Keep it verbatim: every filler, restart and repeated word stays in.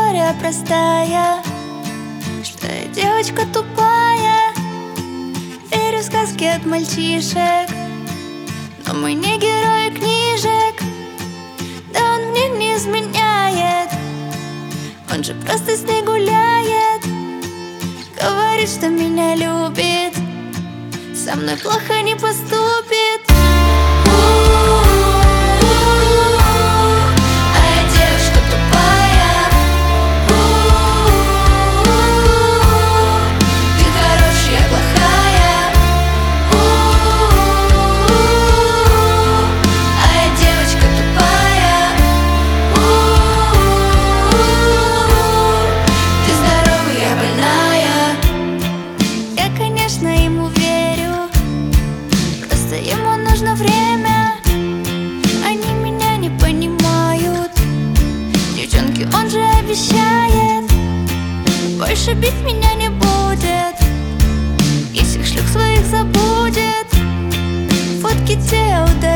история простая, что я девочка тупая, верю в сказки от мальчишек, но мы не герои книжек. Да он мне не изменяет, он же просто с ней гуляет. Говорит, что меня любит, со мной плохо не поступит. Ему верю, просто ему нужно время. Они меня не понимают, девчонки, он же обещает, больше бить меня не будет, и всех шлюх своих забудет. Фотки те удалит.